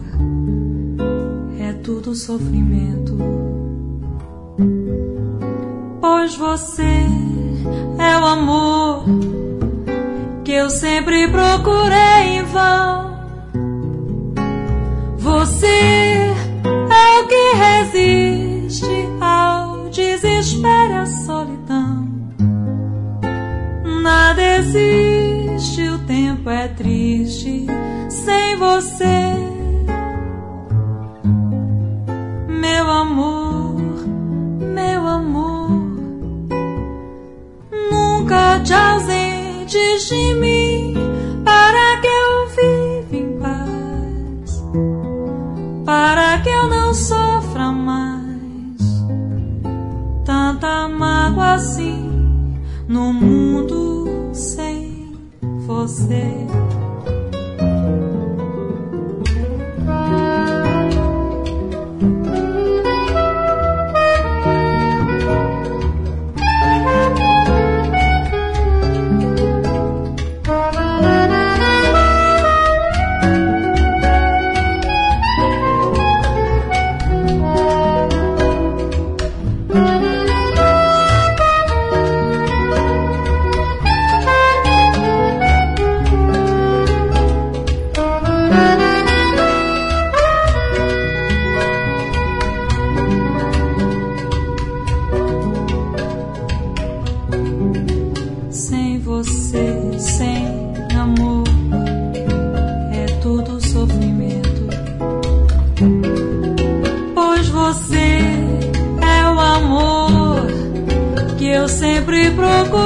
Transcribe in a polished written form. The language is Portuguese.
é tudo sofrimento, pois você é o amor que eu sempre procurei em vão. Você é o que resiste ao desespero e à solidão. Nada existe, o tempo é triste sem você. Meu amor, nunca te ausentes de mim, para que eu viva em paz, para que eu não sofra mais tanta mágoa assim no mundo sem você. Sem você, sem amor, é tudo sofrimento, pois você é o amor que eu sempre procuro.